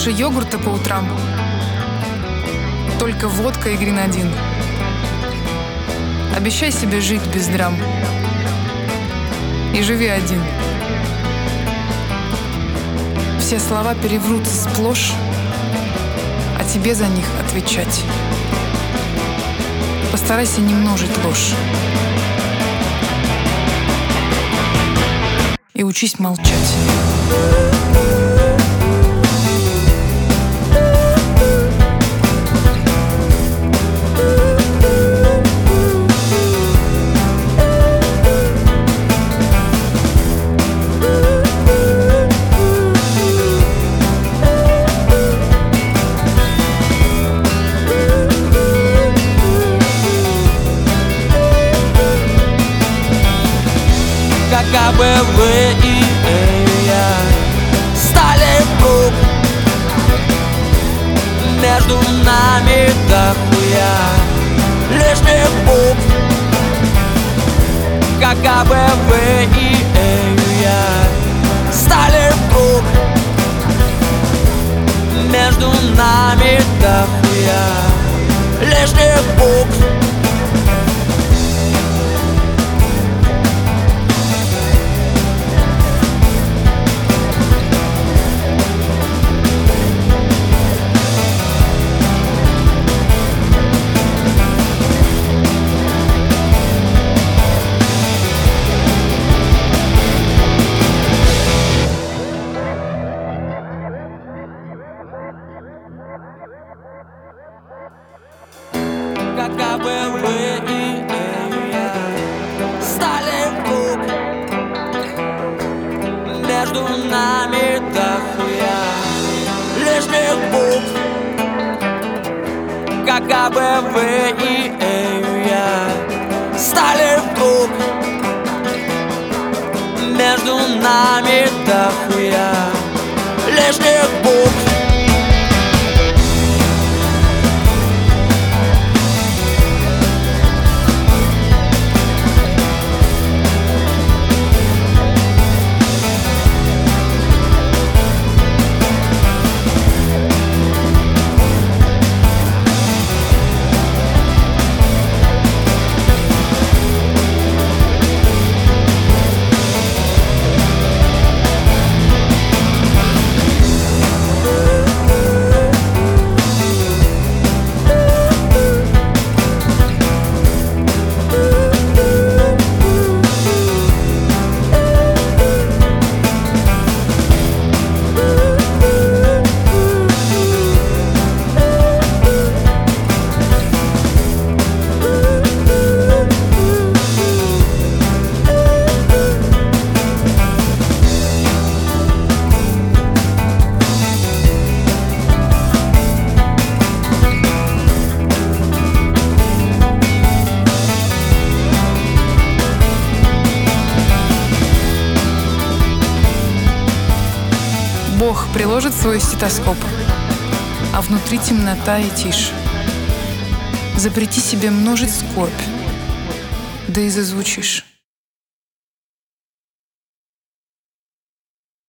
больше йогурта по утрам, только водка и гренадин. Обещай себе жить без драм и живи один. Все слова переврутся сплошь, а тебе за них отвечать. Постарайся не множить ложь и учись молчать. Как бы вы и я стали вдруг, между нами дохуя лишних букв. Как бы вы и я стали вдруг, между нами дохуя лишних букв. Как бы вы и я стали вдруг, между нами дохуя лишних букв. Как бы вы и я стали вдруг, между нами дохуя лишних букв. Бог приложит свой стетоскоп, а внутри темнота и тишь. Запрети себе множить скорбь, да и зазвучишь.